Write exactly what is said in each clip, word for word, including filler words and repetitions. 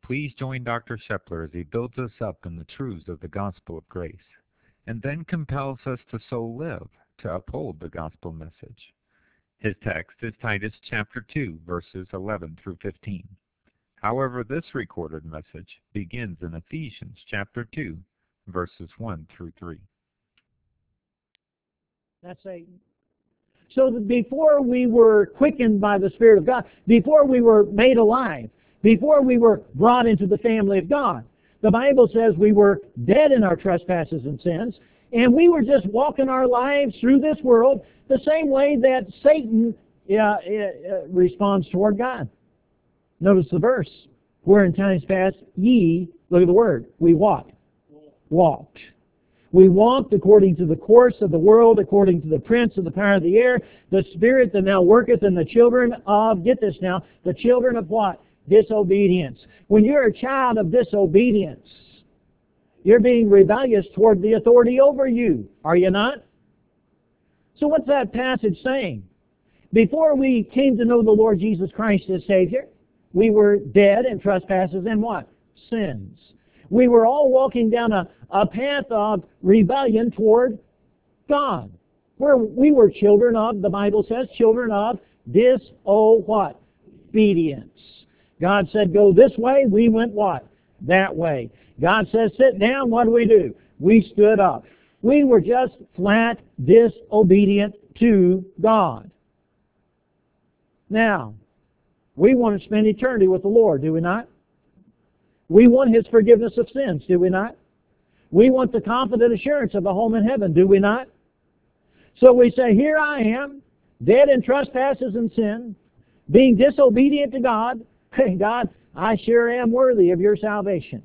Please join Doctor Shepler as he builds us up in the truths of the gospel of grace, and then compels us to so live to uphold the gospel message. His text is Titus chapter two, verses eleven through fifteen. However, this recorded message begins in Ephesians chapter two, verses one through three. That's Satan. So that before we were quickened by the Spirit of God, before we were made alive, before we were brought into the family of God, the Bible says we were dead in our trespasses and sins, and we were just walking our lives through this world the same way that Satan uh, uh, responds toward God. Notice the verse, where in times past ye, look at the word, we walked. Walked. We walked according to the course of the world, according to the prince of the power of the air, the spirit that now worketh in the children of, get this now, the children of what? Disobedience. When you're a child of disobedience, you're being rebellious toward the authority over you, are you not? So what's that passage saying? Before we came to know the Lord Jesus Christ as Savior, we were dead in trespasses and what? Sins. We were all walking down a, a path of rebellion toward God. Where we were children of, the Bible says, children of diso what? Obedience. God said, go this way, we went what? That way. God says, sit down, what do we do? We stood up. We were just flat disobedient to God. Now, we want to spend eternity with the Lord, do we not? We want His forgiveness of sins, do we not? We want the confident assurance of a home in heaven, do we not? So we say, here I am, dead in trespasses and sin, being disobedient to God. Hey, God, I sure am worthy of your salvation.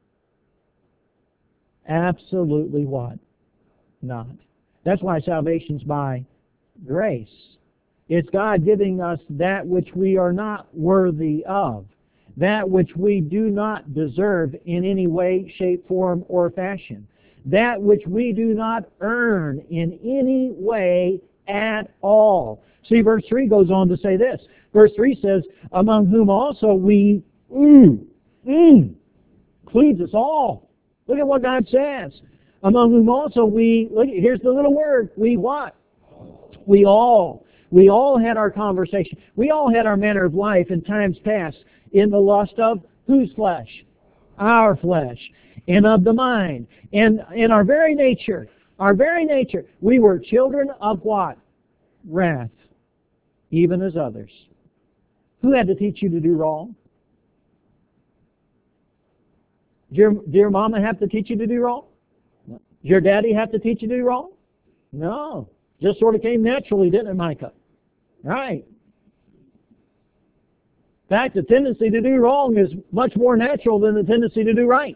Absolutely what? Not. That's why salvation's by grace. It's God giving us that which we are not worthy of, that which we do not deserve in any way, shape, form, or fashion, that which we do not earn in any way at all. See, verse three goes on to say this. Verse three says, among whom also we, mm, mm, includes us all. Look at what God says. Among whom also we, look, here's the little word, we what? We all. We all had our conversation. We all had our manner of life in times past in the lust of whose flesh? Our flesh. And of the mind. And in our very nature, our very nature, we were children of what? Wrath. Even as others. Who had to teach you to do wrong? Did your, did your mama have to teach you to do wrong? Did your daddy have to teach you to do wrong? No. Just sort of came naturally, didn't it, Micah? Right. In fact, the tendency to do wrong is much more natural than the tendency to do right.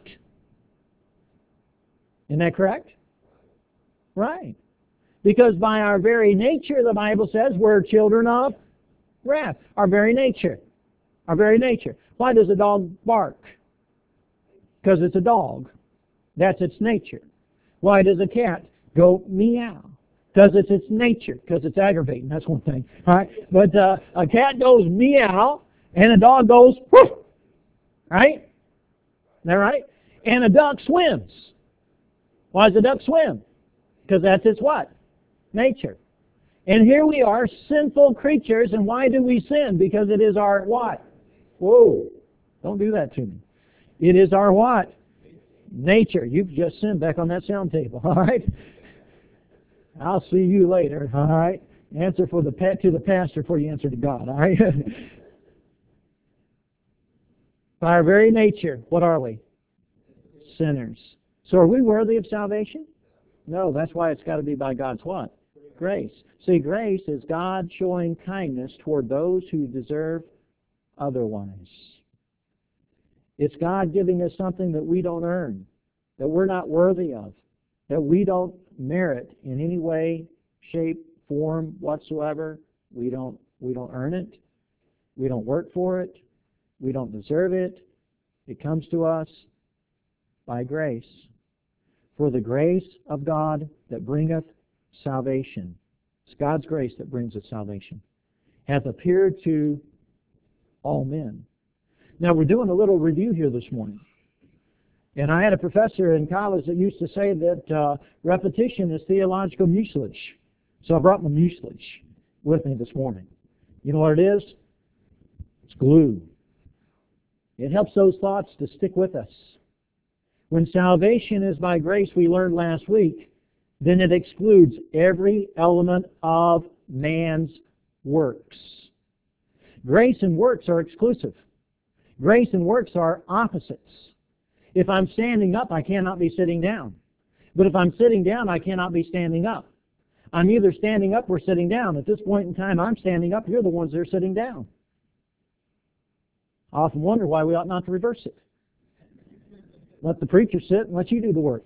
Isn't that correct? Right. Because by our very nature, the Bible says, we're children of wrath. Our very nature. Our very nature. Why does a dog bark? Because it's a dog. That's its nature. Why does a cat go meow? Because it's its nature, because it's aggravating. That's one thing. All right? But uh, a cat goes meow, and a dog goes whoosh. Right? Is that right? And a duck swims. Why does a duck swim? Because that's its what? Nature. And here we are, sinful creatures, and why do we sin? Because it is our what? Whoa. Don't do that to me. It is our what? Nature. You've just sinned back on that sound table. All right? I'll see you later, all right? Answer for the pet to the pastor before you answer to God, all right? By our very nature, what are we? Sinners. So are we worthy of salvation? No, that's why it's got to be by God's what? Grace. See, grace is God showing kindness toward those who deserve otherwise. It's God giving us something that we don't earn, that we're not worthy of, that we don't merit in any way, shape, form whatsoever. We don't we don't earn it. We don't work for it. We don't deserve it. It comes to us by grace. For the grace of God that bringeth salvation. It's God's grace that brings us salvation. Hath appeared to all men. Now, we're doing a little review here this morning. And I had a professor in college that used to say that uh, repetition is theological mucilage. So I brought my mucilage with me this morning. You know what it is? It's glue. It helps those thoughts to stick with us. When salvation is by grace, we learned last week, then it excludes every element of man's works. Grace and works are exclusive. Grace and works are opposites. If I'm standing up, I cannot be sitting down. But if I'm sitting down, I cannot be standing up. I'm either standing up or sitting down. At this point in time, I'm standing up. You're the ones that are sitting down. I often wonder why we ought not to reverse it. Let the preacher sit and let you do the work.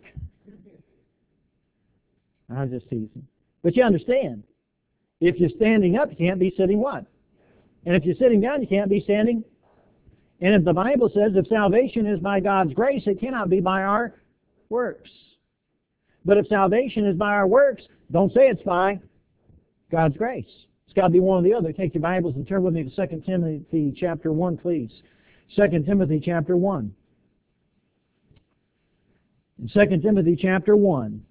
I'm just teasing. But you understand, if you're standing up, you can't be sitting what? And if you're sitting down, you can't be standing. And if the Bible says if salvation is by God's grace, it cannot be by our works. But if salvation is by our works, don't say it's by God's grace. It's got to be one or the other. Take your Bibles and turn with me to Second Timothy chapter one, please. Second Timothy chapter one. In Second Timothy chapter one,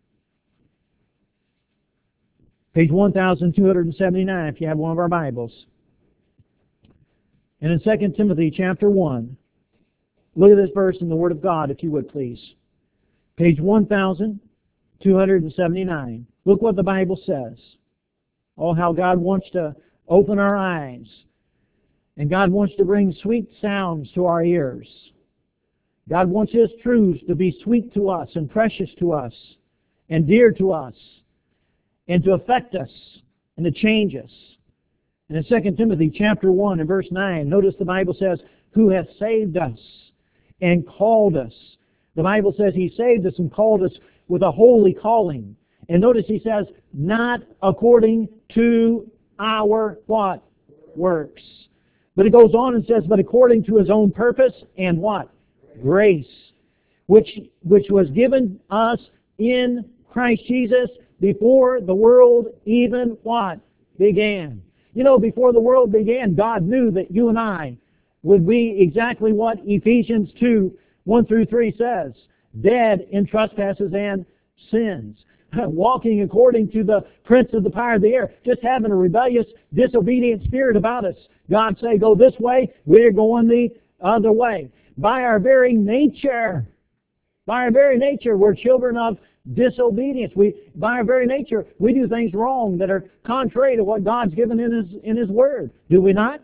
page one thousand two hundred seventy-nine, if you have one of our Bibles. And in Second Timothy chapter one, look at this verse in the Word of God, if you would please. Page one thousand two hundred seventy-nine. Look what the Bible says. Oh, how God wants to open our eyes. And God wants to bring sweet sounds to our ears. God wants His truths to be sweet to us and precious to us and dear to us and to affect us and to change us. And in Second Timothy chapter one and verse nine, notice the Bible says, who hath saved us and called us. The Bible says He saved us and called us with a holy calling. And notice He says, not according to our what? Works. But it goes on and says, but according to His own purpose and what? Grace. Which, which was given us in Christ Jesus before the world even what? Began. You know, before the world began, God knew that you and I would be exactly what Ephesians two, one through three says. Dead in trespasses and sins. Walking according to the prince of the power of the air. Just having a rebellious, disobedient spirit about us. God say, go this way, we're going the other way. By our very nature, by our very nature, we're children of disobedience. We, by our very nature, we do things wrong that are contrary to what God's given in His, in His Word. Do we not?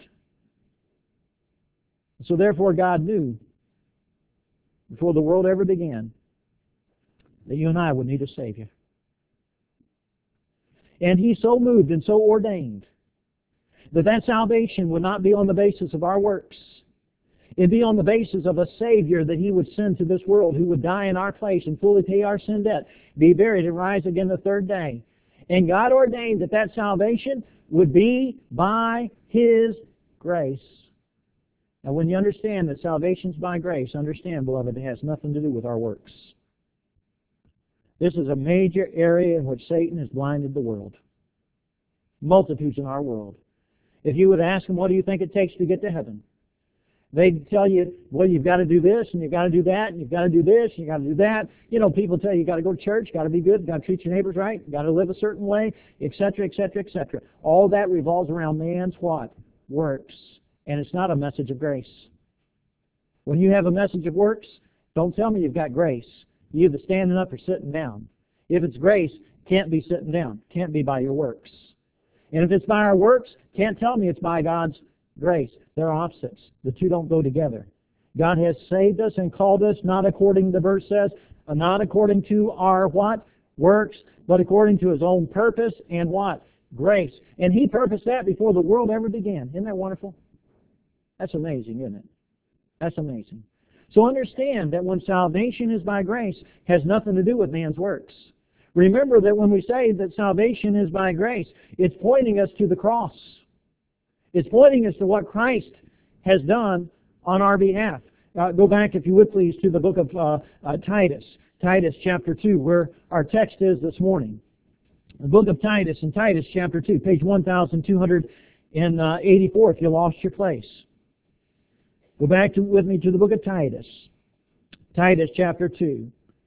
So therefore God knew, before the world ever began, that you and I would need a Savior. And He so moved and so ordained that that salvation would not be on the basis of our works. It'd be on the basis of a Savior that He would send to this world, who would die in our place and fully pay our sin debt, be buried and rise again the third day. And God ordained that that salvation would be by His grace. Now when you understand that salvation's by grace, understand, beloved, it has nothing to do with our works. This is a major area in which Satan has blinded the world. Multitudes in our world. If you would ask them, what do you think it takes to get to heaven? They'd tell you, well, you've got to do this, and you've got to do that, and you've got to do this, and you've got to do that. You know, people tell you, you've got to go to church, you've got to be good, you've got to treat your neighbors right, you've got to live a certain way, et cetera, et cetera, et cetera. All that revolves around man's what? Works. And it's not a message of grace. When you have a message of works, don't tell me you've got grace. You're either standing up or sitting down. If it's grace, can't be sitting down. Can't be by your works. And if it's by our works, can't tell me it's by God's grace. They're opposites. The two don't go together. God has saved us and called us, not according, the verse says, not according to our what? Works, but according to His own purpose and what? Grace. And He purposed that before the world ever began. Isn't that wonderful? That's amazing, isn't it? That's amazing. So understand that when salvation is by grace, it has nothing to do with man's works. Remember that when we say that salvation is by grace, it's pointing us to the cross. It's pointing us to what Christ has done on our behalf. Uh, go back, if you would please, to the book of uh, uh, Titus. Titus chapter two, where our text is this morning. The book of Titus, in Titus chapter two, page one thousand two hundred eighty-four, if you lost your place. Go back to, with me to the book of Titus. Titus chapter two.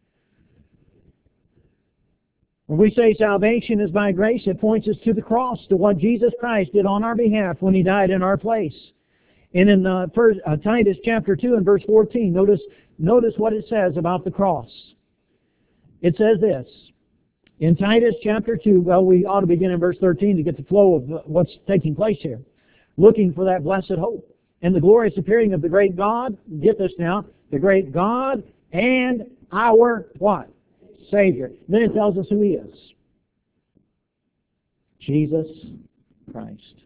When we say salvation is by grace, it points us to the cross, to what Jesus Christ did on our behalf when He died in our place. And in uh, first, uh, Titus chapter two and verse fourteen, notice, notice what it says about the cross. It says this, in Titus chapter two, well, we ought to begin in verse thirteen to get the flow of what's taking place here. Looking for that blessed hope and the glorious appearing of the great God, get this now, the great God and our what? Savior. Then it tells us who He is. Jesus Christ.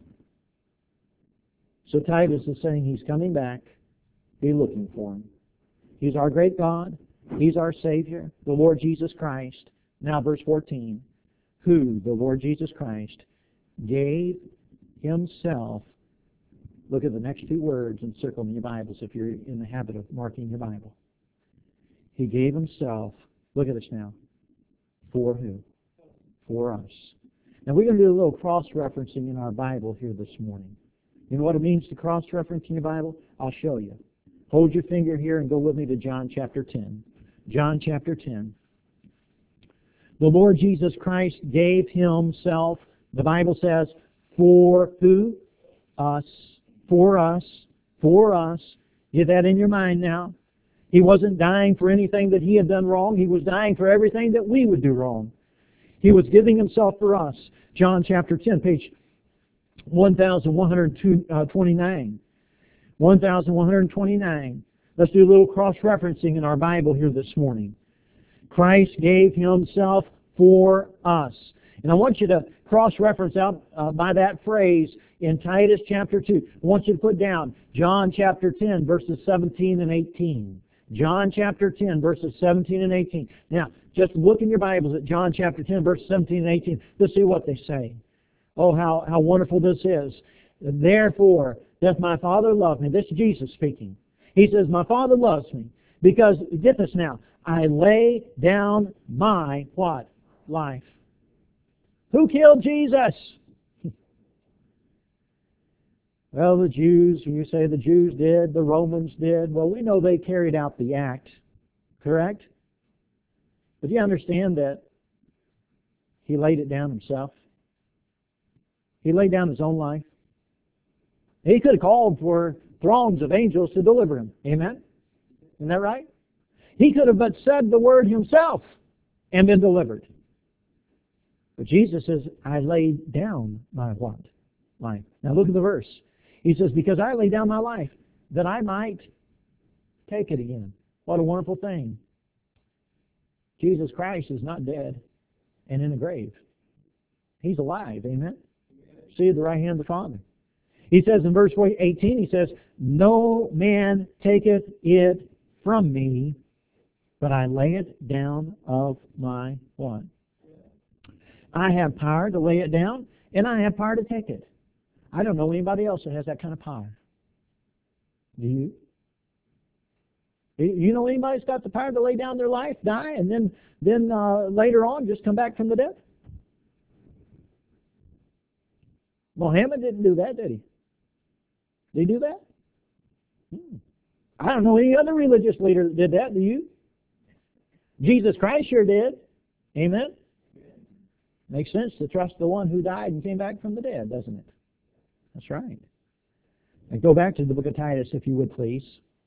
So Titus is saying He's coming back. Be looking for Him. He's our great God. He's our Savior, the Lord Jesus Christ. Now verse fourteen. Who, the Lord Jesus Christ, gave Himself. Look at the next two words and circle in your Bibles if you're in the habit of marking your Bible. He gave Himself. Look at this now. For who? For us. Now we're going to do a little cross-referencing in our Bible here this morning. You know what it means to cross-reference in your Bible? I'll show you. Hold your finger here and go with me to John chapter ten. John chapter ten. The Lord Jesus Christ gave Himself, the Bible says, for who? Us. For us. For us. Get that in your mind now. He wasn't dying for anything that He had done wrong. He was dying for everything that we would do wrong. He was giving Himself for us. John chapter ten, page one thousand one hundred twenty-nine. one thousand one hundred twenty-nine. Let's do a little cross-referencing in our Bible here this morning. Christ gave Himself for us. And I want you to cross-reference out uh, by that phrase in Titus chapter two. I want you to put down John chapter ten, verses seventeen and eighteen. John chapter ten, verses seventeen and eighteen. Now, just look in your Bibles at John chapter ten, verses seventeen and eighteen. Let's see what they say. Oh, how, how wonderful this is. Therefore, doth my Father love me. This is Jesus speaking. He says, my Father loves me because, get this now, I lay down my, what? Life. Who killed Jesus? Well, the Jews, you say the Jews did, the Romans did. Well, we know they carried out the act, correct? But do you understand that He laid it down Himself? He laid down His own life. He could have called for throngs of angels to deliver Him. Amen? Isn't that right? He could have but said the word Himself and been delivered. But Jesus says, I laid down my what? Life. Now look at the verse. He says, because I laid down my life, that I might take it again. What a wonderful thing. Jesus Christ is not dead and in the grave. He's alive. Amen? See at the right hand of the Father. He says in verse eighteen, He says, no man taketh it from me, but I lay it down of my what? I have power to lay it down, and I have power to take it. I don't know anybody else that has that kind of power. Do you? You know anybody that's got the power to lay down their life, die, and then then uh, later on just come back from the dead? Muhammad didn't do that, did he? Did he do that? Hmm. I don't know any other religious leader that did that, do you? Jesus Christ sure did. Amen? Makes sense to trust the one who died and came back from the dead, doesn't it? That's right. And go back to the book of Titus, if you would, please.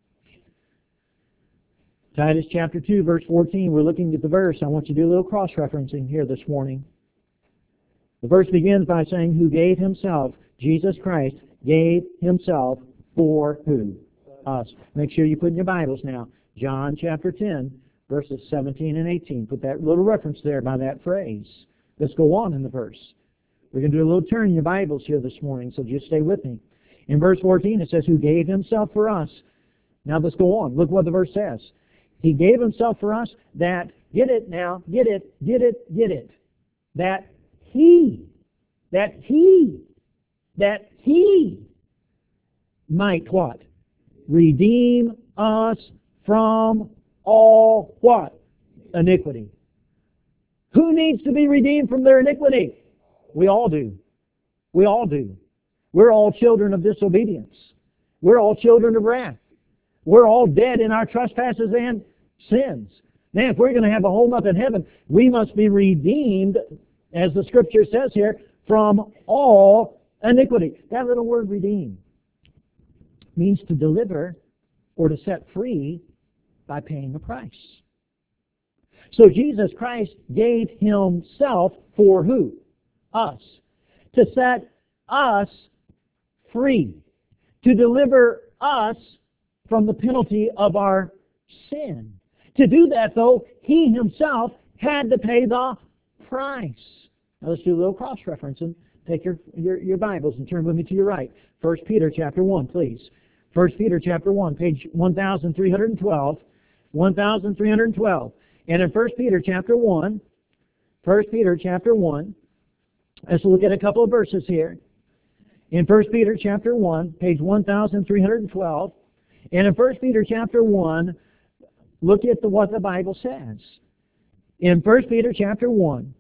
Titus chapter two, verse fourteen. We're looking at the verse. I want you to do a little cross-referencing here this morning. The verse begins by saying, who gave Himself, Jesus Christ, gave Himself for who? Us. Make sure you put in your Bibles now. John chapter ten, verses seventeen and eighteen. Put that little reference there by that phrase. Let's go on in the verse. We're going to do a little turn in your Bibles here this morning, so just stay with me. In verse fourteen, it says, who gave Himself for us. Now let's go on. Look what the verse says. He gave Himself for us that, get it now, get it, get it, get it, that He, that He, that He might what? Redeem us from all what? Iniquity. Who needs to be redeemed from their iniquity? We all do. We all do. We're all children of disobedience. We're all children of wrath. We're all dead in our trespasses and sins. Now, if we're going to have a home up in heaven, we must be redeemed, as the Scripture says here, from all iniquity. That little word redeem means to deliver or to set free by paying a price. So Jesus Christ gave himself for who? Us. To set us free. To deliver us from the penalty of our sin. To do that, though, he himself had to pay the price. Now let's do a little cross-reference and take your, your, your Bibles and turn with me to your right. First Peter chapter one, please. First Peter chapter one, page one thousand three hundred twelve. one thousand three hundred twelve. And in First Peter chapter one, First Peter chapter one, let's look at a couple of verses here. In First Peter chapter one, page one thousand three hundred twelve, and in First Peter chapter one, look at the, what the Bible says. In First Peter chapter one,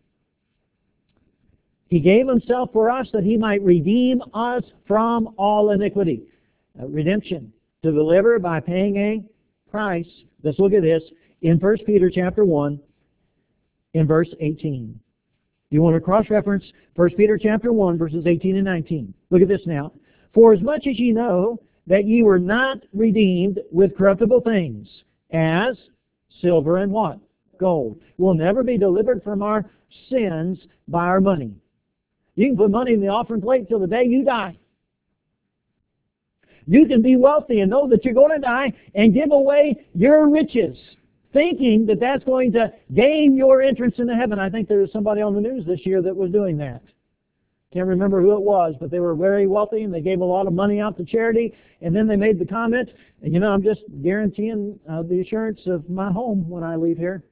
he gave himself for us that he might redeem us from all iniquity. Uh, redemption, to deliver by paying a price. Let's look at this in First Peter chapter one, in verse eighteen. You want to cross-reference First Peter chapter one, verses eighteen and nineteen. Look at this now. For as much as ye know that ye were not redeemed with corruptible things, as silver and what? Gold. We'll never be delivered from our sins by our money. You can put money in the offering plate till the day you die. You can be wealthy and know that you're going to die and give away your riches, thinking that that's going to gain your entrance into heaven. I think there was somebody on the news this year that was doing that. Can't remember who it was, but they were very wealthy and they gave a lot of money out to charity, and then they made the comment, you know, I'm just guaranteeing uh, the assurance of my home when I leave here.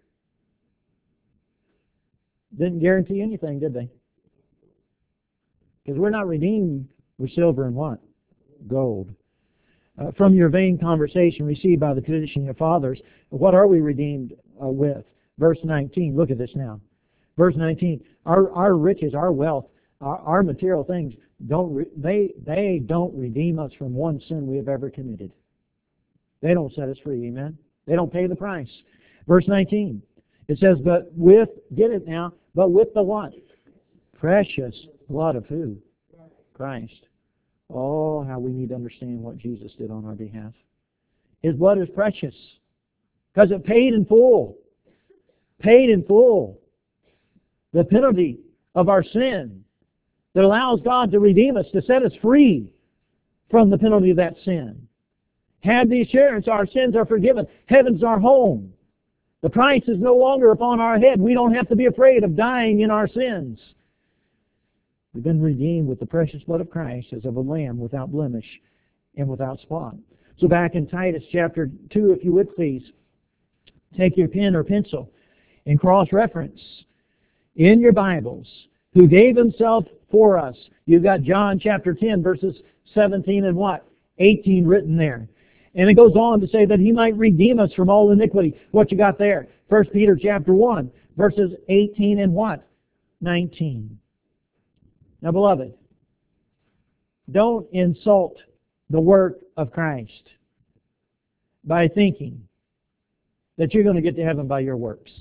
Didn't guarantee anything, did they? Because we're not redeemed with silver and what? Gold. Uh, from your vain conversation received by the tradition of your fathers, what are we redeemed uh, with? Verse nineteen, look at this now. Verse nineteen, our, our riches, our wealth, our, our material things, don't re they, they don't redeem us from one sin we have ever committed. They don't set us free, amen? They don't pay the price. Verse nineteen, it says, but with, get it now, but with the what? Precious blood of who? Christ. Oh, how we need to understand what Jesus did on our behalf. His blood is precious because it paid in full. Paid in full. The penalty of our sin that allows God to redeem us, to set us free from the penalty of that sin. Have the assurance our sins are forgiven. Heaven's our home. The price is no longer upon our head. We don't have to be afraid of dying in our sins. We've been redeemed with the precious blood of Christ as of a lamb without blemish and without spot. So back in Titus chapter two, if you would please, take your pen or pencil and cross-reference in your Bibles who gave himself for us. You've got John chapter ten, verses seventeen and what? eighteen written there. And it goes on to say that he might redeem us from all iniquity. What you got there? First Peter chapter one, verses eighteen and what? nineteen. Now, beloved, don't insult the work of Christ by thinking that you're going to get to heaven by your works.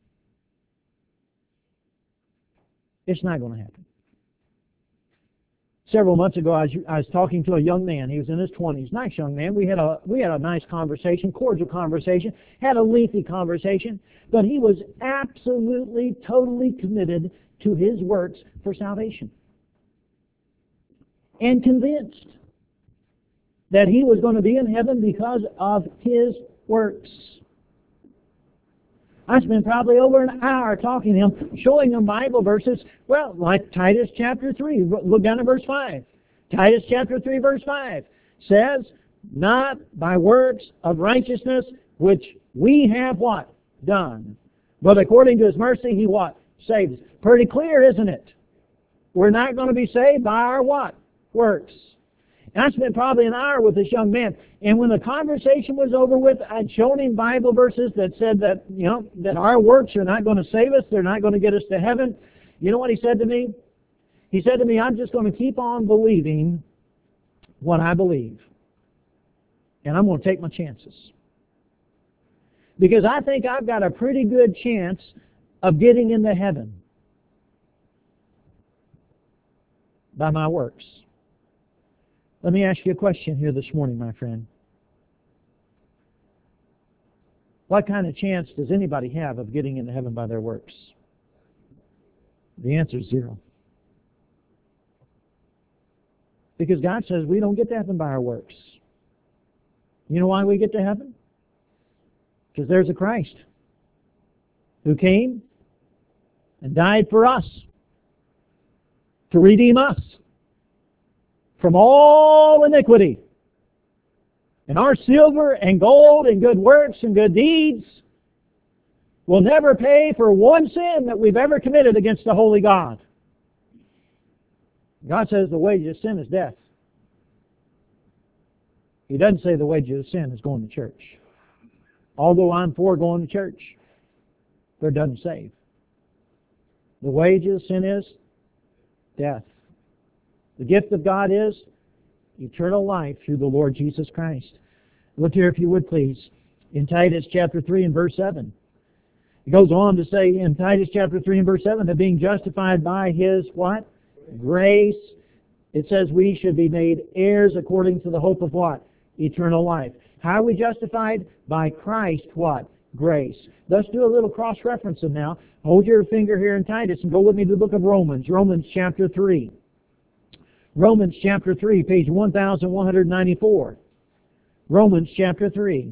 It's not going to happen. Several months ago, I was, I was talking to a young man. He was in his twenties, nice young man. We had a we had a nice conversation, cordial conversation, had a lengthy conversation, but he was absolutely, totally committed to his works for salvation. And convinced that he was going to be in heaven because of his works. I spent probably over an hour talking to him, showing him Bible verses, well, like Titus chapter three. Look down at verse five. Titus chapter three, verse five says, not by works of righteousness which we have what? Done. But according to his mercy, he what? Saved us. Pretty clear, isn't it? We're not going to be saved by our what? Works. And I spent probably an hour with this young man, and when the conversation was over with, I'd shown him Bible verses that said that, you know, that our works are not going to save us, they're not going to get us to heaven. You know what he said to me? He said to me, I'm just going to keep on believing what I believe. And I'm going to take my chances. Because I think I've got a pretty good chance of getting into heaven by my works. Let me ask you a question here this morning, my friend. What kind of chance does anybody have of getting into heaven by their works? The answer is zero. Because God says we don't get to heaven by our works. You know why we get to heaven? Because there's a Christ who came and died for us to redeem us from all iniquity. And our silver and gold and good works and good deeds will never pay for one sin that we've ever committed against the holy God. God says the wages of sin is death. He doesn't say the wages of sin is going to church. Although I'm for going to church, but it doesn't save. The wages of sin is death. The gift of God is eternal life through the Lord Jesus Christ. Look here, if you would please, in Titus chapter three and verse seven. It goes on to say in Titus chapter three and verse seven that being justified by His what? Grace. It says we should be made heirs according to the hope of what? Eternal life. How are we justified? By Christ what? Grace. Let's do a little cross-referencing now. Hold your finger here in Titus and go with me to the book of Romans. Romans chapter three. Romans chapter three, page one thousand one hundred ninety-four. Romans chapter three.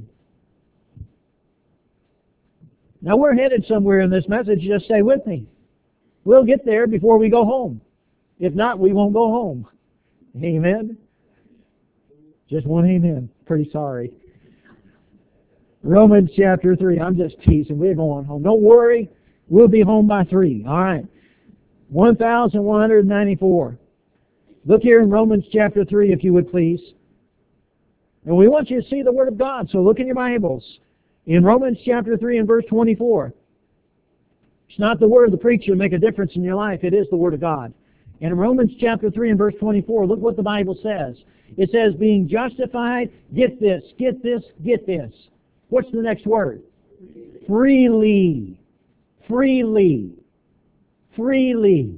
Now we're headed somewhere in this message. Just stay with me. We'll get there before we go home. If not, we won't go home. Amen? Just one amen. Pretty sorry. Romans chapter three. I'm just teasing. We're going home. Don't worry. We'll be home by three. All right. one thousand one hundred ninety-four. Look here in Romans chapter three, if you would please. And we want you to see the Word of God, so look in your Bibles. In Romans chapter three and verse twenty-four. It's not the word of the preacher to make a difference in your life. It is the Word of God. And in Romans chapter three and verse twenty-four, look what the Bible says. It says, being justified, get this, get this, get this. What's the next word? Freely. Freely. Freely.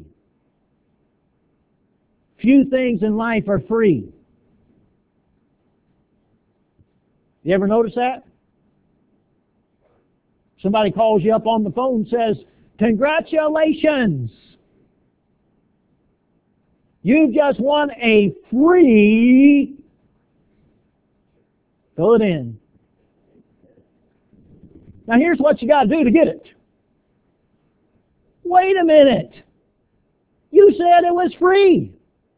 Few things in life are free. You ever notice that? Somebody calls you up on the phone and says, congratulations! You've just won a free... Fill it in. Now here's what you got to do to get it. Wait a minute. You said it was free.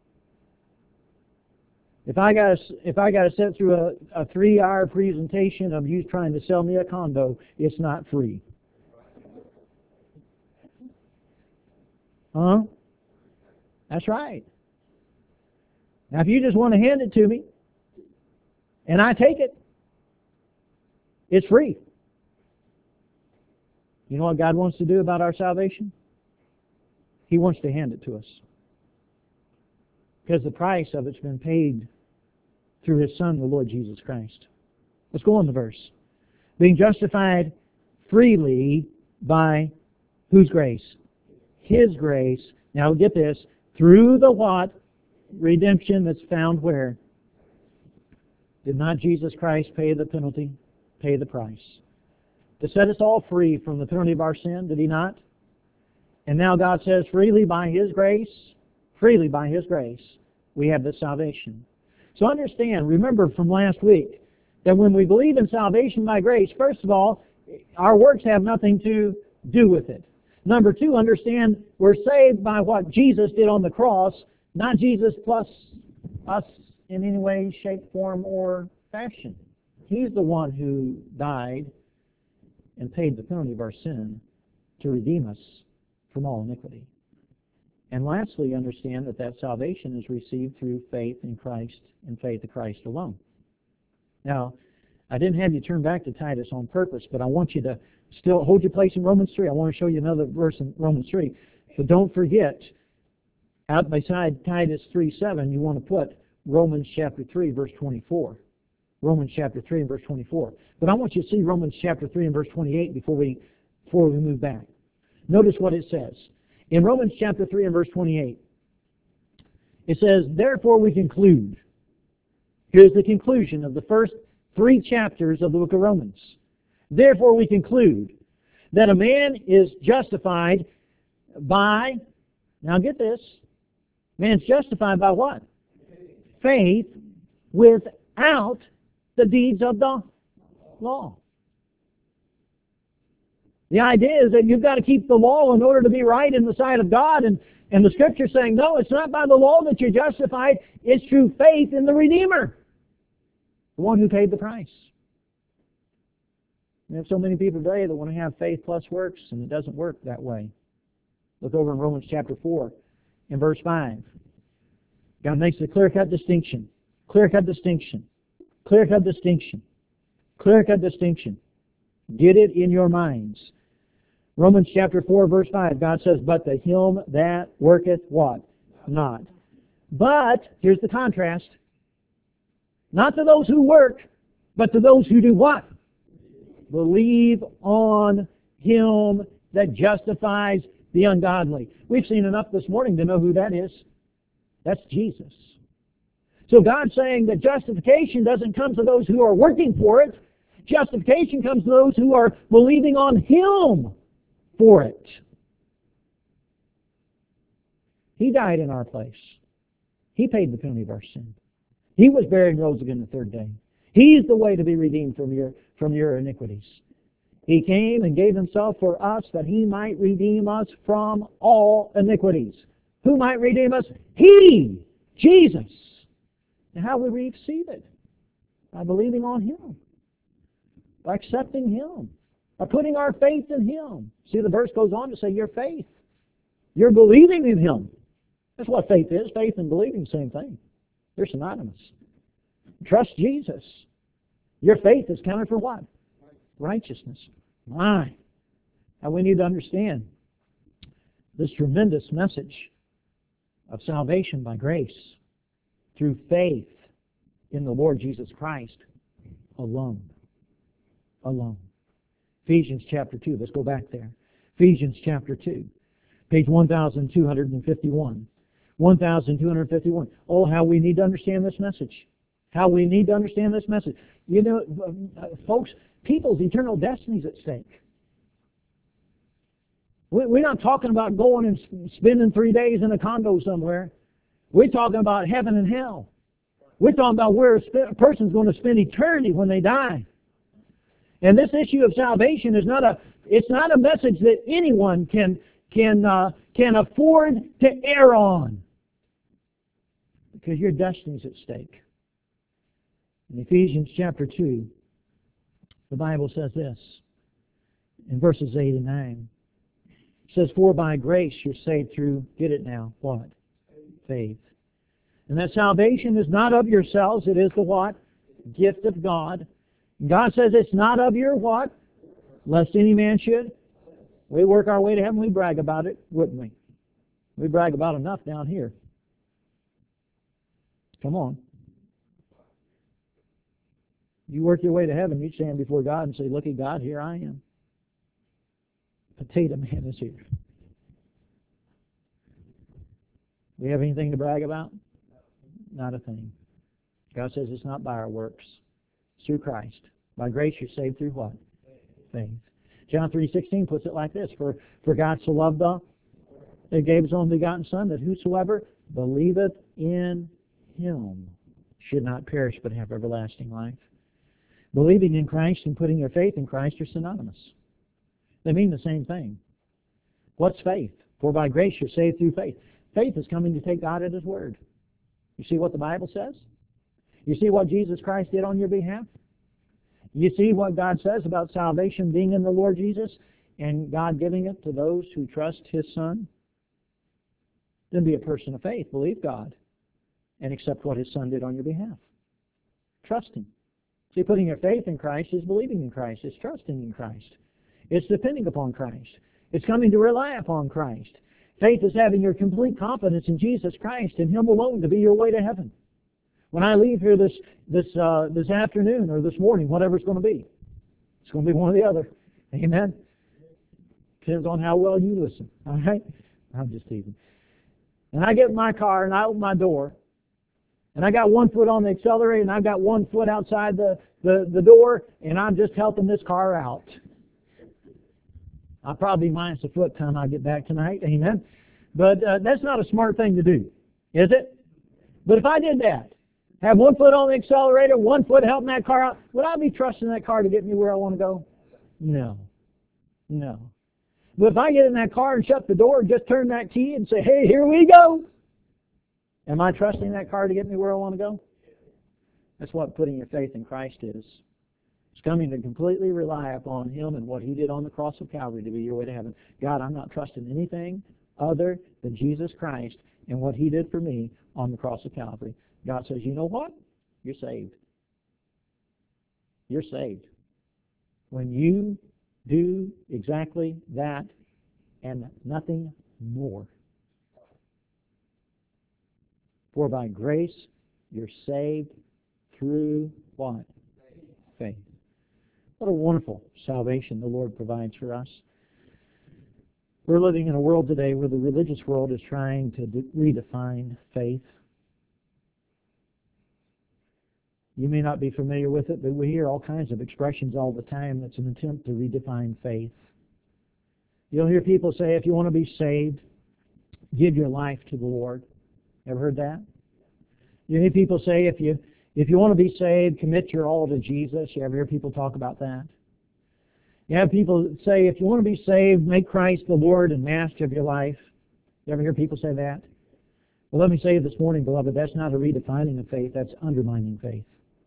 If I got to, if I got to sit through a, a three-hour presentation of you trying to sell me a condo, it's not free. Huh? That's right. Now, if you just want to hand it to me, and I take it, it's free. You know what God wants to do about our salvation? He wants to hand it to us. Because the price of it's been paid through His Son, the Lord Jesus Christ. Let's go on the verse. Being justified freely by whose grace? His grace. Now get this. Through the what? Redemption that's found where? Did not Jesus Christ pay the penalty? Pay the price? To set us all free from the penalty of our sin, did He not? And now God says, freely by His grace, freely by His grace, we have this salvation. So understand, remember from last week, that when we believe in salvation by grace, first of all, our works have nothing to do with it. Number two, understand we're saved by what Jesus did on the cross, not Jesus plus us in any way, shape, form, or fashion. He's the one who died and paid the penalty of our sin to redeem us from all iniquity. And lastly, understand that that salvation is received through faith in Christ and faith in Christ alone. Now, I didn't have you turn back to Titus on purpose, but I want you to still hold your place in Romans three. I want to show you another verse in Romans three. But don't forget, out beside Titus three seven, you want to put Romans chapter three, verse twenty-four. Romans chapter three and verse twenty-four. But I want you to see Romans chapter three and verse twenty-eight before we, before we move back. Notice what it says. In Romans chapter three and verse twenty-eight, it says, therefore we conclude. Here's the conclusion of the first three chapters of the book of Romans. Therefore we conclude that a man is justified by, now get this, man's justified by what? Faith without the deeds of the law. The idea is that you've got to keep the law in order to be right in the sight of God, and, and the Scripture's saying, no, it's not by the law that you're justified, it's through faith in the Redeemer, the one who paid the price. We have so many people today that want to have faith plus works, and it doesn't work that way. Look over in Romans chapter four and verse five. God makes a clear-cut distinction. Clear-cut distinction. Clear-cut distinction. Clear-cut distinction. Get it in your minds. Romans chapter four, verse five, God says, but to him that worketh what? Not. But, here's the contrast, not to those who work, but to those who do what? Believe on him that justifies the ungodly. We've seen enough this morning to know who that is. That's Jesus. So God's saying that justification doesn't come to those who are working for it. Justification comes to those who are believing on him for it. He died in our place. He paid the penalty of our sin. He was buried and rose again the third day. He's the way to be redeemed from your, from your iniquities. He came and gave himself for us that he might redeem us from all iniquities. Who might redeem us? He, Jesus. And how we receive it? By believing on him. By accepting him. By putting our faith in him. See, the verse goes on to say your faith. You're believing in him. That's what faith is. Faith and believing, same thing. They're synonymous. Trust Jesus. Your faith is counted for what? Righteousness. My. Now we need to understand this tremendous message of salvation by grace through faith in the Lord Jesus Christ alone. Alone. Ephesians chapter two. Let's go back there. Ephesians chapter two. Page one thousand two hundred fifty-one. one thousand two hundred fifty-one. Oh, how we need to understand this message. How we need to understand this message. You know, uh, folks, people's eternal destiny is at stake. We're not talking about going and spending three days in a condo somewhere. We're talking about heaven and hell. We're talking about where a person's going to spend eternity when they die. And this issue of salvation is not a, it's not a message that anyone can, can, uh, can afford to err on. Because your destiny is at stake. In Ephesians chapter two, the Bible says this, in verses eight and nine. It says, for by grace you're saved through, get it now, what? Faith. And that salvation is not of yourselves, it is the what? Gift of God. God says it's not of your what? Lest any man should. We work our way to heaven, we brag about it, wouldn't we? We brag about enough down here. Come on. You work your way to heaven, you stand before God and say, look at God, here I am. Potato man is here. We have anything to brag about? Not a thing. God says it's not by our works. It's through Christ. By grace you're saved through what? Faith. John three sixteen puts it like this, For for God so loved the, that gave his only begotten Son, that whosoever believeth in him should not perish but have everlasting life. Believing in Christ and putting your faith in Christ are synonymous. They mean the same thing. What's faith? For by grace you're saved through faith. Faith is coming to take God at his word. You see what the Bible says? You see what Jesus Christ did on your behalf? You see what God says about salvation being in the Lord Jesus and God giving it to those who trust his Son? Then be a person of faith. Believe God and accept what his Son did on your behalf. Trust him. See, putting your faith in Christ is believing in Christ. It's trusting in Christ. It's depending upon Christ. It's coming to rely upon Christ. Faith is having your complete confidence in Jesus Christ and him alone to be your way to heaven. When I leave here this this uh, this afternoon or this morning, whatever it's going to be, it's going to be one or the other. Amen. Depends on how well you listen. All right. I'm just teasing. And I get in my car and I open my door, and I got one foot on the accelerator and I've got one foot outside the, the, the door, and I'm just helping this car out. I'll probably be minus a foot time I get back tonight. Amen. But uh, that's not a smart thing to do, is it? But if I did that, have one foot on the accelerator, one foot helping that car out, would I be trusting that car to get me where I want to go? No. No. But if I get in that car and shut the door and just turn that key and say, hey, here we go, am I trusting that car to get me where I want to go? That's what putting your faith in Christ is. It's coming to completely rely upon Him and what He did on the cross of Calvary to be your way to heaven. God, I'm not trusting anything other than Jesus Christ and what He did for me on the cross of Calvary. God says, you know what? You're saved. You're saved. When you do exactly that and nothing more. For by grace you're saved through what? Faith. What a wonderful salvation the Lord provides for us. We're living in a world today where the religious world is trying to de- redefine faith. You may not be familiar with it, but we hear all kinds of expressions all the time that's an attempt to redefine faith. You'll hear people say, if you want to be saved, give your life to the Lord. Ever heard that? You hear people say, if you if you want to be saved, commit your all to Jesus. You ever hear people talk about that? You have people say, if you want to be saved, make Christ the Lord and Master of your life. You ever hear people say that? Well, let me say this morning, beloved, that's not a redefining of faith, that's undermining faith.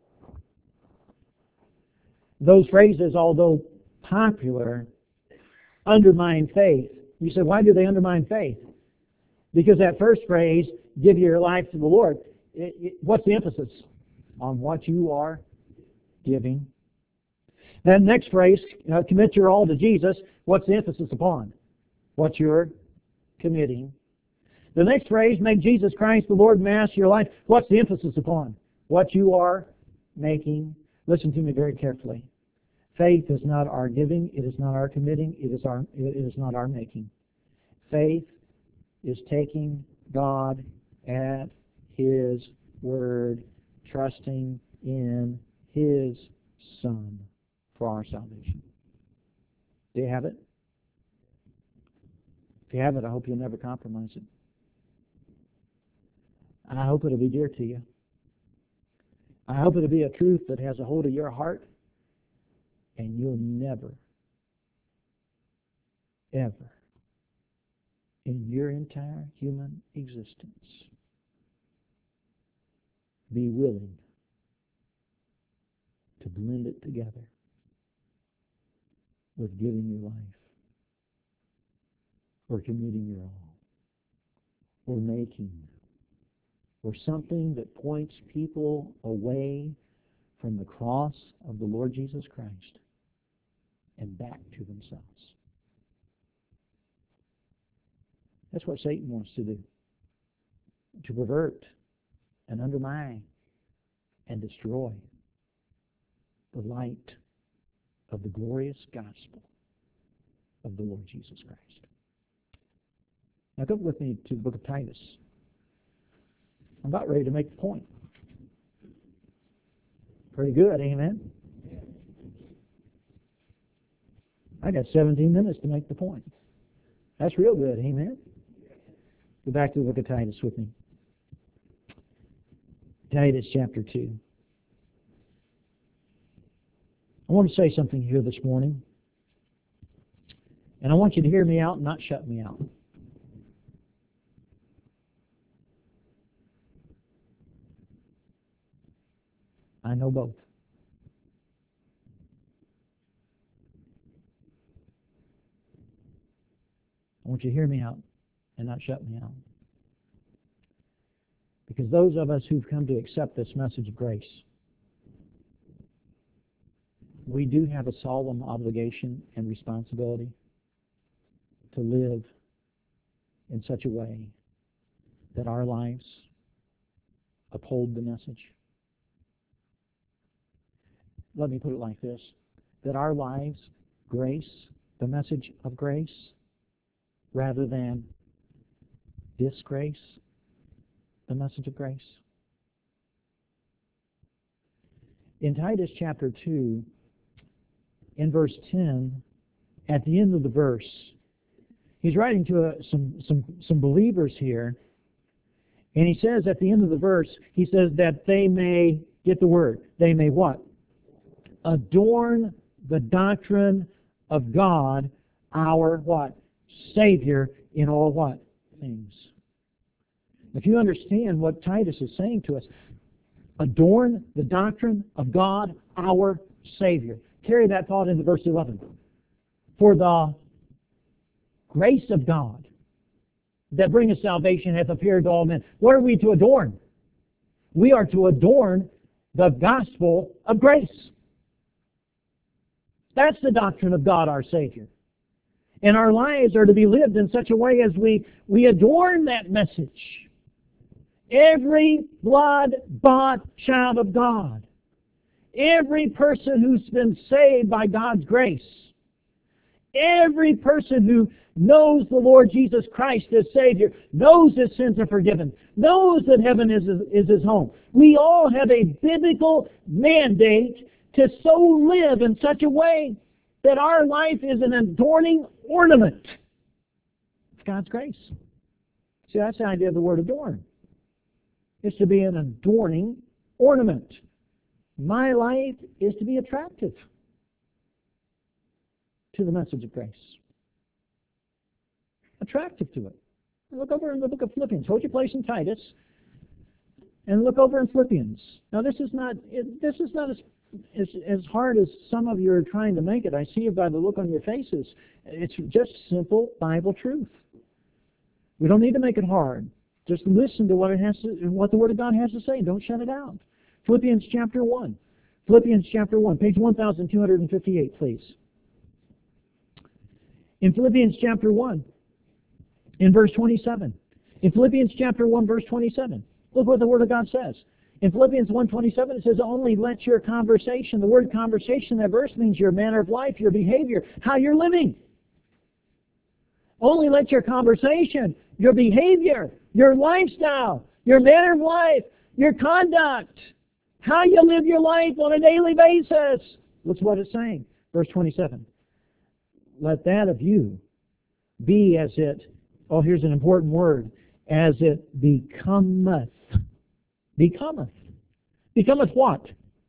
Those phrases, although popular, undermine faith. You say, why do they undermine faith? Because that first phrase, give your life to the Lord, it, it, what's the emphasis? On what you are giving. That next phrase, uh, commit your all to Jesus, what's the emphasis upon? What you're committing. The next phrase, make Jesus Christ the Lord and Master of your life, what's the emphasis upon? What you are making. Listen to me very carefully. Faith is not our giving, it is not our committing, it is our it is not our making. Faith is taking God at His word, trusting in His Son for our salvation. Do you have it? If you have it, I hope you'll never compromise it. I hope it'll be dear to you. I hope it'll be a truth that has a hold of your heart, and you'll never, ever, in your entire human existence, be willing to blend it together with giving your life, or committing your all, or making, or something that points people away from the cross of the Lord Jesus Christ and back to themselves. That's what Satan wants to do, to pervert and undermine and destroy the light of the glorious gospel of the Lord Jesus Christ. Now go with me to the book of Titus. I'm about ready to make the point. Pretty good, amen? I got seventeen minutes to make the point. That's real good, amen? Go back to the book of Titus with me. Titus chapter two. I want to say something here this morning. And I want you to hear me out and not shut me out. I know both. I want you to hear me out and not shut me out. Because those of us who've come to accept this message of grace, we do have a solemn obligation and responsibility to live in such a way that our lives uphold the message? Let me put it like this, that our lives grace the message of grace rather than disgrace the message of grace. In Titus chapter two, in verse ten, at the end of the verse, he's writing to a, some, some, some believers here, and he says at the end of the verse, he says that they may, get the word, they may what? Adorn the doctrine of God, our what? Savior in all what? Things. If you understand what Titus is saying to us, adorn the doctrine of God, our Savior. Carry that thought into verse eleven. For the grace of God that bringeth salvation hath appeared to all men. What are we to adorn? We are to adorn the gospel of grace. That's the doctrine of God, our Savior. And our lives are to be lived in such a way as we, we adorn that message. Every blood-bought child of God, every person who's been saved by God's grace, every person who knows the Lord Jesus Christ as Savior, knows his sins are forgiven, knows that heaven is, is his home. We all have a biblical mandate to so live in such a way that our life is an adorning ornament of God's grace. See, that's the idea of the word adorn. It's to be an adorning ornament. My life is to be attractive to the message of grace. Attractive to it. Look over in the book of Philippians. Hold your place in Titus, and look over in Philippians. Now, this is not it, this is not as, as as hard as some of you are trying to make it. I see it by the look on your faces. It's just simple Bible truth. We don't need to make it hard. Just listen to what it has to, what the Word of God has to say. Don't shut it out. Philippians chapter one. Philippians chapter one, page one thousand two hundred fifty-eight, please. In Philippians chapter one, in verse twenty-seven. In Philippians chapter one, verse twenty-seven. Look what the Word of God says. In Philippians one twenty-seven, it says, only let your conversation, the word conversation, that verse means your manner of life, your behavior, how you're living. Only let your conversation, your behavior, your lifestyle, your manner of life, your conduct, how you live your life on a daily basis. That's what it's saying. Verse twenty-seven. Let that of you be as it, oh, here's an important word, as it becometh. Becometh. Becometh what?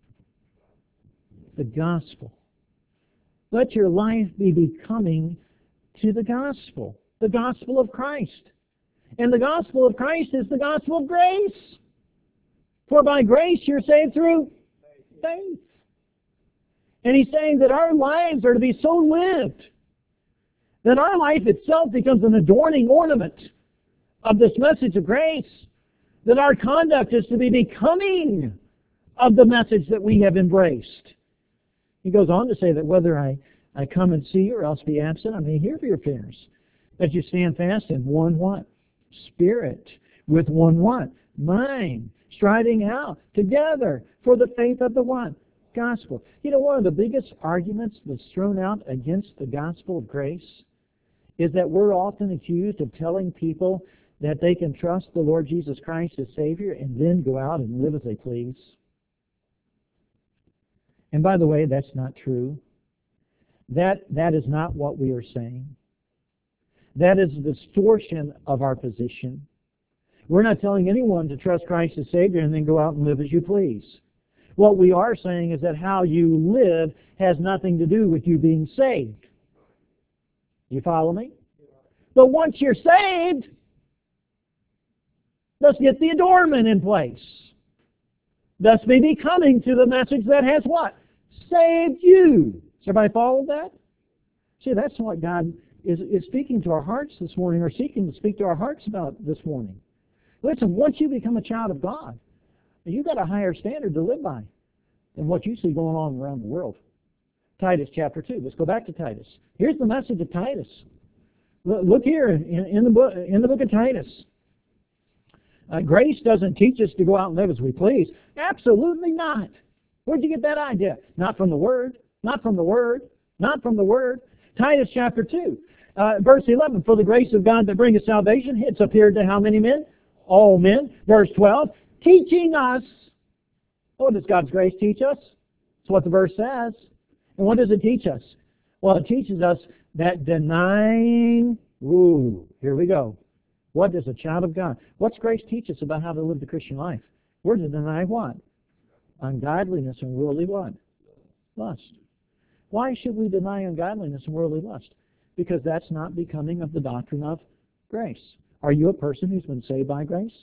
The gospel. Let your life be becoming to the gospel. The gospel of Christ. And the gospel of Christ is the gospel of grace. For by grace you're saved through faith. And he's saying that our lives are to be so lived that our life itself becomes an adorning ornament of this message of grace. That our conduct is to be becoming of the message that we have embraced. He goes on to say that whether I, I come and see you or else be absent, I may hear of your affairs. That you stand fast in one what? Spirit. With one what? Mind. Striving out together for the faith of the what? Gospel. You know, one of the biggest arguments that's thrown out against the gospel of grace is that we're often accused of telling people that they can trust the Lord Jesus Christ as Savior and then go out and live as they please. And by the way, that's not true. That, that is not what we are saying. That is a distortion of our position. We're not telling anyone to trust Christ as Savior and then go out and live as you please. What we are saying is that how you live has nothing to do with you being saved. You follow me? But once you're saved, let's get the adornment in place. Thus be becoming to the message that has what? Saved you. Does everybody follow that? See, that's what God is, is speaking to our hearts this morning, or seeking to speak to our hearts about this morning. Listen, once you become a child of God, you've got a higher standard to live by than what you see going on around the world. Titus chapter two. Let's go back to Titus. Here's the message of Titus. Look here in, in, the, book, in the book of Titus. Uh, grace doesn't teach us to go out and live as we please. Absolutely not. Where'd you get that idea? Not from the Word. Not from the Word. Not from the Word. Titus chapter two, uh, verse eleven. For the grace of God that bringeth salvation, it's appeared to how many men? All men. Verse twelve. Teaching us. What does God's grace teach us? That's what the verse says. And what does it teach us? Well, it teaches us that denying, ooh, here we go. What does a child of God, what's grace teach us about how to live the Christian life? We're to deny what? Ungodliness and worldly what? Lust. Why should we deny ungodliness and worldly lust? Because that's not becoming of the doctrine of grace. Are you a person who's been saved by grace?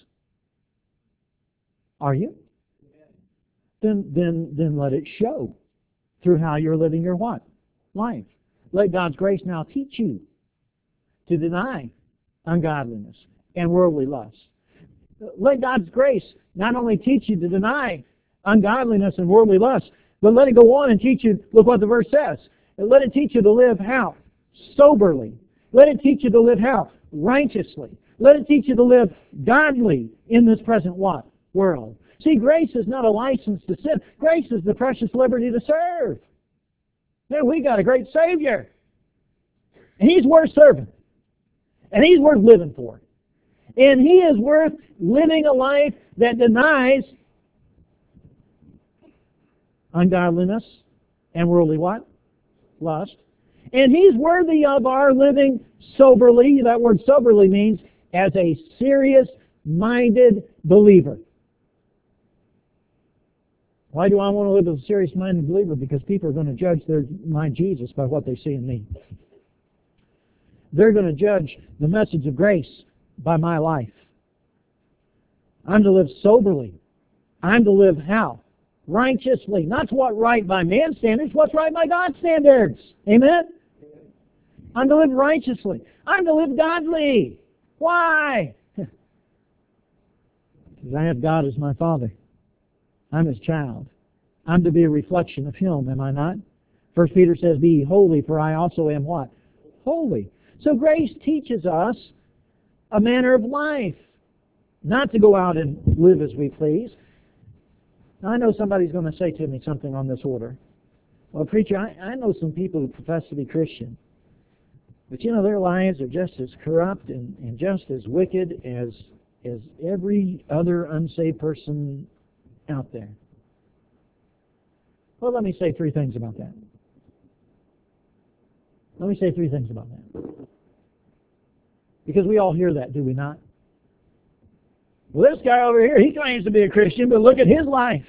Are you? Then, then, then let it show through how you're living your what? Life. Let God's grace now teach you to deny ungodliness and worldly lust. Let God's grace not only teach you to deny ungodliness and worldly lust, but let it go on and teach you, look what the verse says. Let it teach you to live how? Soberly. Let it teach you to live how? Righteously. Let it teach you to live godly in this present what? World. See, grace is not a license to sin. Grace is the precious liberty to serve. Man, we got a great Savior. And He's worth serving. And He's worth living for. And He is worth living a life that denies ungodliness and worldly what? Lust. And He's worthy of our living soberly. That word soberly means as a serious-minded believer. Why do I want to live as a serious-minded believer? Because people are going to judge their, my Jesus by what they see in me. They're going to judge the message of grace by my life. I'm to live soberly. I'm to live how? Righteously. Not what right by man's standards, what's right by God's standards. Amen? I'm to live righteously. I'm to live godly. Why? Because I have God as my Father. I'm His child. I'm to be a reflection of Him, am I not? First Peter says, be ye holy, for I also am what? Holy. So grace teaches us a manner of life, not to go out and live as we please. Now, I know somebody's going to say to me something on this order. Well, preacher, I, I know some people who profess to be Christian, but you know, their lives are just as corrupt and, and just as wicked as, as every other unsaved person out there. Well, let me say three things about that. Let me say three things about that. Because we all hear that, do we not? Well, this guy over here, he claims to be a Christian, but look at his life.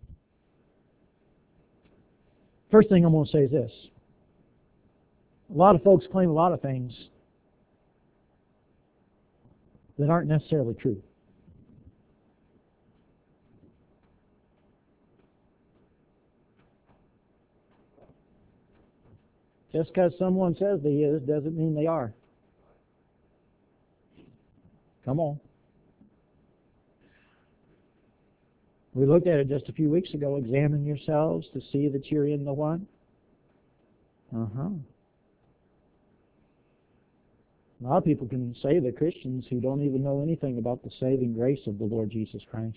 First thing I'm going to say is this. A lot of folks claim a lot of things that aren't necessarily true. Just because someone says they is doesn't mean they are. Come on. We looked at it just a few weeks ago. Examine yourselves to see that you're in the one. Uh-huh. A lot of people can say they're Christians who don't even know anything about the saving grace of the Lord Jesus Christ.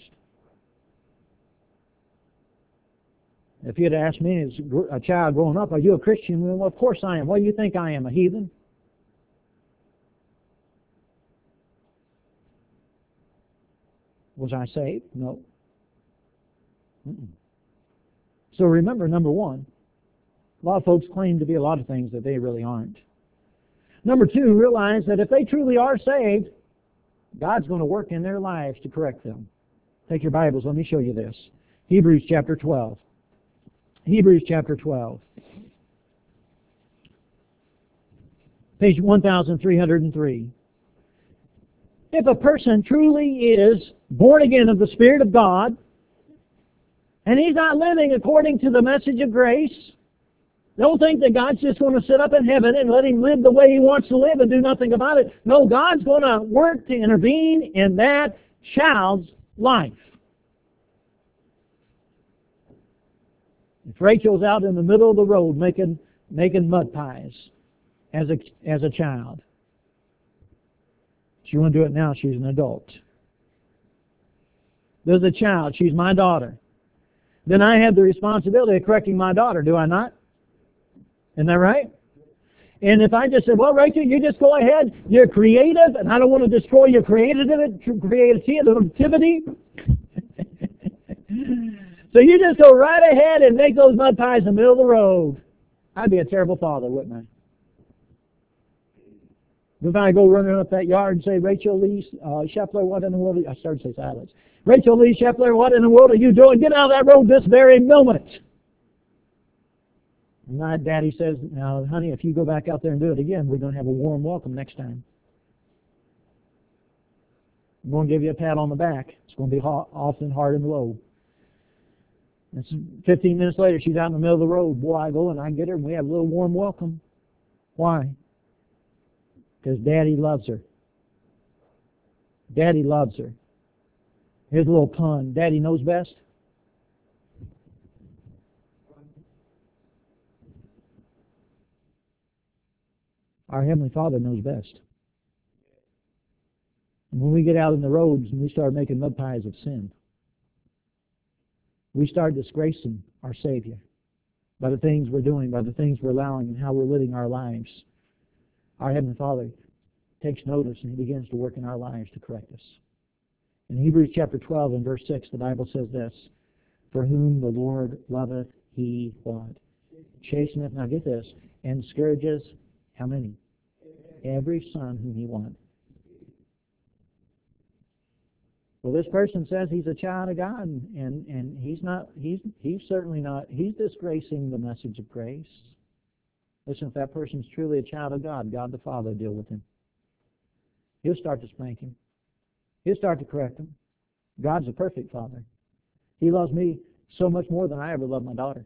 If you had asked me as a child growing up, are you a Christian? Well, of course I am. What do you think I am, a heathen? Was I saved? No. Mm-mm. So remember, number one, a lot of folks claim to be a lot of things that they really aren't. Number two, realize that if they truly are saved, God's going to work in their lives to correct them. Take your Bibles, let me show you this. Hebrews chapter twelve. Hebrews chapter twelve. Page one thousand three hundred three. If a person truly is born again of the Spirit of God, and he's not living according to the message of grace, don't think that God's just going to sit up in heaven and let him live the way he wants to live and do nothing about it. No, God's going to work to intervene in that child's life. If Rachel's out in the middle of the road making making mud pies as a as a child, she wouldn't do it now. She's an adult. There's a child. She's my daughter. Then I have the responsibility of correcting my daughter, do I not? Isn't that right? And if I just said, well, Rachel, you just go ahead, you're creative, and I don't want to destroy your creativity, creativity. So you just go right ahead and make those mud pies in the middle of the road. I'd be a terrible father, wouldn't I? If I go running up that yard and say, Rachel Lee uh, Shepler, what in the world are you? I started to say silence. Rachel Lee Shepler, what in the world are you doing? Get out of that road this very moment. And my daddy says, now, honey, if you go back out there and do it again, we're going to have a warm welcome next time. I'm going to give you a pat on the back. It's going to be hot, often hard and low. And fifteen minutes later, she's out in the middle of the road. Boy, I go and I get her, and we have a little warm welcome. Why? Because Daddy loves her. Daddy loves her. Here's a little pun. Daddy knows best. Our Heavenly Father knows best. And when we get out in the roads and we start making mud pies of sin, we start disgracing our Savior by the things we're doing, by the things we're allowing, and how we're living our lives. Our Heavenly Father takes notice and He begins to work in our lives to correct us. In Hebrews chapter twelve and verse six, the Bible says this, for whom the Lord loveth, He what? Chasteneth, now get this, and scourges, how many? Every son whom He wants. Well, this person says he's a child of God, and, and, and he's not, he's, he's certainly not, he's disgracing the message of grace. Listen, if that person's truly a child of God, God the Father will deal with him. He'll start to spank him. He'll start to correct him. God's a perfect Father. He loves me so much more than I ever loved my daughter.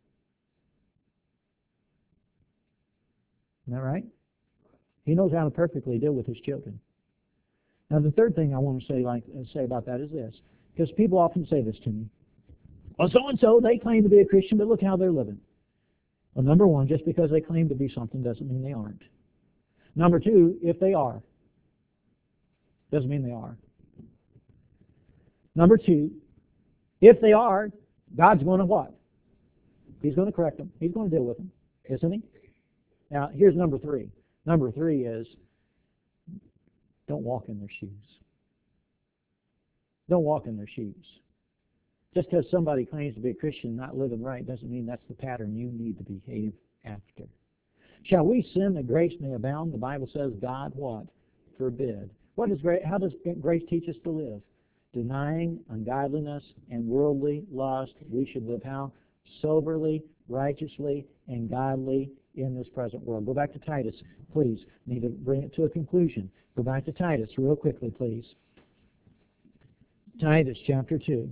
Isn't that right? He knows how to perfectly deal with His children. Now, the third thing I want to say, like, say about that is this, because people often say this to me. Well, so-and-so, they claim to be a Christian, but look how they're living. Well, number one, just because they claim to be something doesn't mean they aren't. Number two, if they are, doesn't mean they are. Number two, if they are, God's going to what? He's going to correct them. He's going to deal with them, isn't He? Now, here's number three. Number three is, don't walk in their shoes. Don't walk in their shoes. Just because somebody claims to be a Christian not living right doesn't mean that's the pattern you need to behave after. Shall we sin that grace may abound? The Bible says God what? Forbid. What is grace? How does grace teach us to live? Denying ungodliness and worldly lust, we should live how? Soberly, righteously, and godly in this present world. Go back to Titus, please. Need to bring it to a conclusion. Go back to Titus real quickly, please. Titus chapter two.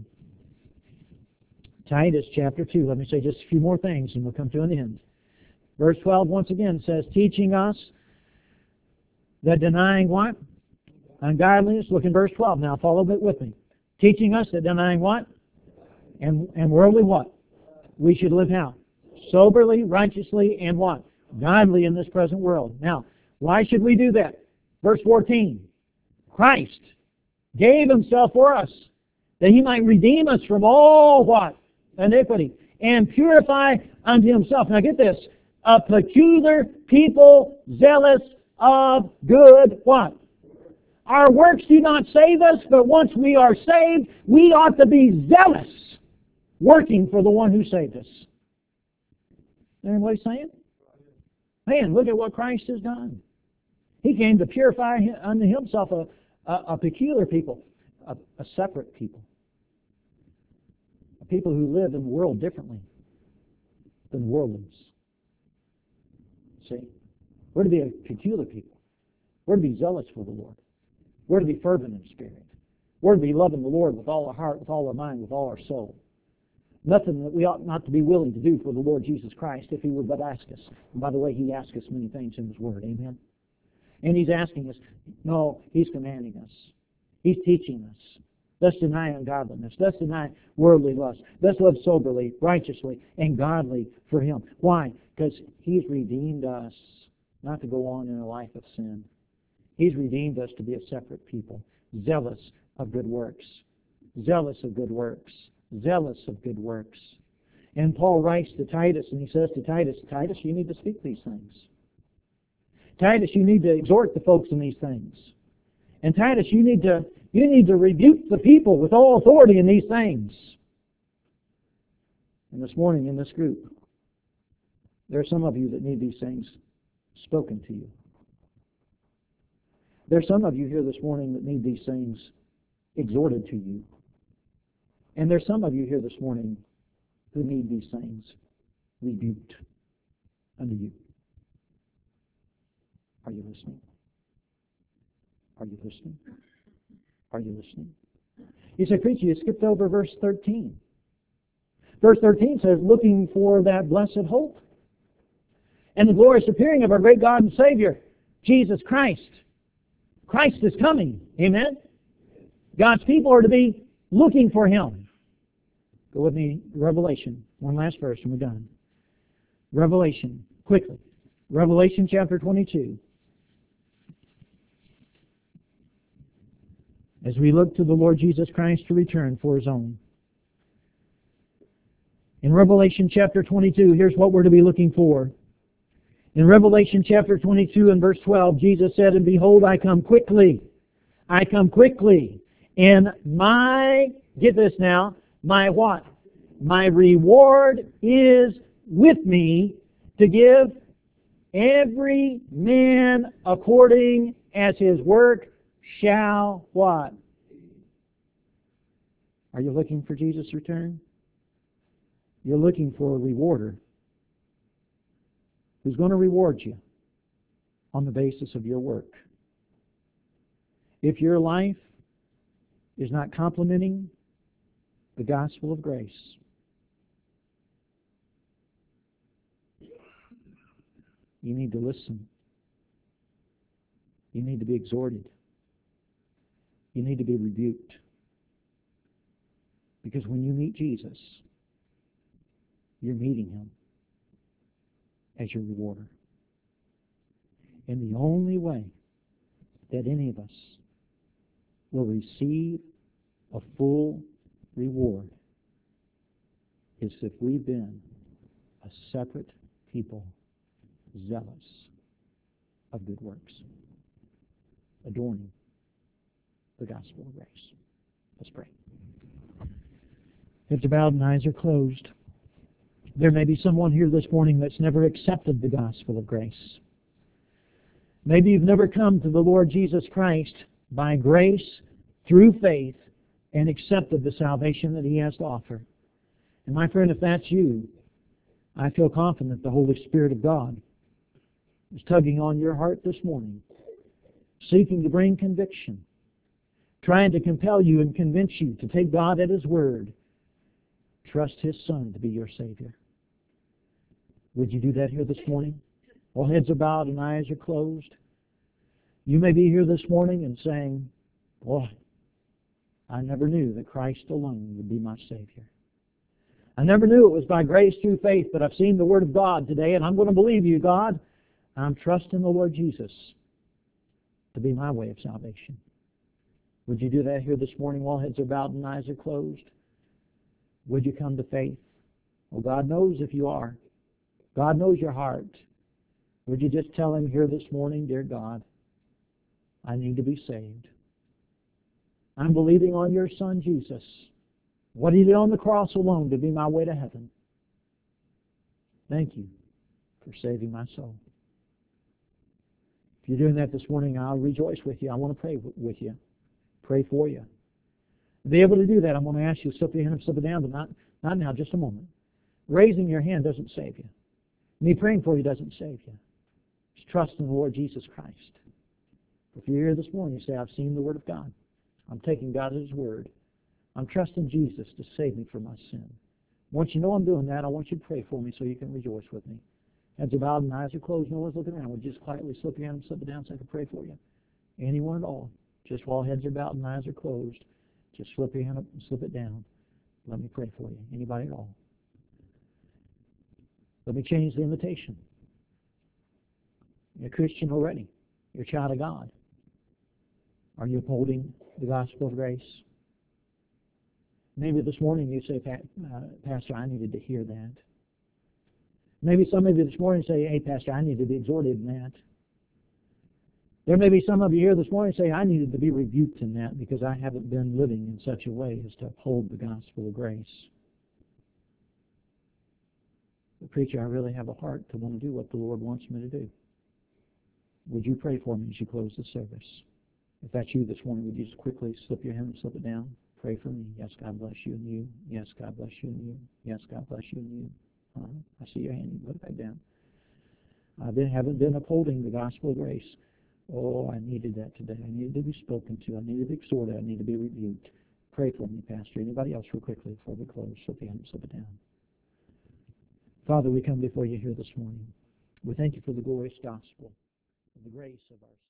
Titus chapter two. Let me say just a few more things and we'll come to an end. Verse twelve once again says, teaching us that denying what? Ungodliness. Look in verse twelve now. Follow it with me. Teaching us that denying what? And, and worldly what? We should live how? Soberly, righteously, and what? Godly in this present world. Now, why should we do that? Verse fourteen. Christ gave Himself for us, that He might redeem us from all what? Iniquity. And purify unto Himself. Now get this. A peculiar people zealous of good what? Our works do not save us, but once we are saved, we ought to be zealous, working for the one who saved us. You know what He's saying? Man, look at what Christ has done. He came to purify unto Himself a, a, a peculiar people, a, a separate people. A people who live in the world differently than worldlings. See? We're to be a peculiar people. We're to be zealous for the Lord. We're to be fervent in spirit. We're to be loving the Lord with all our heart, with all our mind, with all our soul. Nothing that we ought not to be willing to do for the Lord Jesus Christ if He would but ask us. And by the way, He asks us many things in His Word. Amen? And He's asking us. No, He's commanding us. He's teaching us. Let's deny ungodliness. Let's deny worldly lust. Let's live soberly, righteously, and godly for Him. Why? Because He's redeemed us not to go on in a life of sin. He's redeemed us to be a separate people, zealous of good works. Zealous of good works. Zealous of good works. And Paul writes to Titus, and he says to Titus, Titus, you need to speak these things. Titus, you need to exhort the folks in these things. And Titus, you need to you need to rebuke the people with all authority in these things. And this morning in this group, there are some of you that need these things spoken to you. There are some of you here this morning that need these things exhorted to you. And there are some of you here this morning who need these things rebuked unto you. Are you listening? Are you listening? Are you listening? You say, preacher, you skipped over verse thirteen. Verse thirteen says, looking for that blessed hope and the glorious appearing of our great God and Savior, Jesus Christ. Christ is coming. Amen? God's people are to be looking for Him. Go with me, Revelation. One last verse and we're done. Revelation, quickly. Revelation chapter twenty-two. As we look to the Lord Jesus Christ to return for His own. In Revelation chapter twenty-two, here's what we're to be looking for. In Revelation chapter twenty-two and verse twelve, Jesus said, and behold, I come quickly. I come quickly. And my, get this now, my what? My reward is with me to give every man according as his work shall what? Are you looking for Jesus' return? You're looking for a rewarder who's going to reward you on the basis of your work. If your life is not complementing the gospel of grace, you need to listen. You need to be exhorted. You need to be rebuked. Because when you meet Jesus, you're meeting Him as your rewarder. And the only way that any of us will receive a full reward is if we've been a separate people, zealous of good works, adorning the gospel of grace. Let's pray. Heads are bowed and eyes are closed. There may be someone here this morning that's never accepted the gospel of grace. Maybe you've never come to the Lord Jesus Christ by grace through faith and accepted the salvation that He has to offer. And my friend, if that's you, I feel confident the Holy Spirit of God is tugging on your heart this morning, seeking to bring conviction, trying to compel you and convince you to take God at His word, trust His Son to be your Savior. Would you do that here this morning? All heads are bowed and eyes are closed. You may be here this morning and saying, boy, I never knew that Christ alone would be my Savior. I never knew it was by grace through faith, but I've seen the Word of God today, and I'm going to believe you, God. I'm trusting the Lord Jesus to be my way of salvation. Would you do that here this morning while heads are bowed and eyes are closed? Would you come to faith? Well, God knows if you are. God knows your heart. Would you just tell Him here this morning, dear God, I need to be saved. I'm believing on your Son, Jesus, what He did on the cross alone to be my way to heaven. Thank you for saving my soul. If you're doing that this morning, I'll rejoice with you. I want to pray with you, pray for you. To be able to do that, I'm going to ask you to slip your hand up, slip it down, but not, not now, just a moment. Raising your hand doesn't save you. Me praying for you doesn't save you. Just trust in the Lord Jesus Christ. If you're here this morning, you say, I've seen the Word of God. I'm taking God at His Word. I'm trusting Jesus to save me from my sin. Once you know I'm doing that, I want you to pray for me so you can rejoice with me. Heads are bowed and eyes are closed. No one's looking around. Would you just quietly slip your hand and slip it down so I can pray for you? Anyone at all. Just while heads are bowed and eyes are closed, just slip your hand up and slip it down. Let me pray for you. Anybody at all? Let me change the invitation. You're a Christian already. You're a child of God. Are you upholding the gospel of grace? Maybe this morning you say, uh, Pastor, I needed to hear that. Maybe some of you this morning say, hey, Pastor, I need to be exhorted in that. There may be some of you here this morning say, I needed to be rebuked in that because I haven't been living in such a way as to uphold the gospel of grace. But preacher, I really have a heart to want to do what the Lord wants me to do. Would you pray for me as you close the service? If that's you this morning, would you just quickly slip your hand and slip it down? Pray for me. Yes, God bless you and you. Yes, God bless you and you. Yes, God bless you and you. Uh, I see your hand. You put it back down. I been, haven't been upholding the gospel of grace. Oh, I needed that today. I needed to be spoken to. I needed to be exhorted. I need to be rebuked. Pray for me, Pastor. Anybody else real quickly before we close? Slip your hand and slip it down. Father, we come before you here this morning. We thank you for the glorious gospel, the grace of our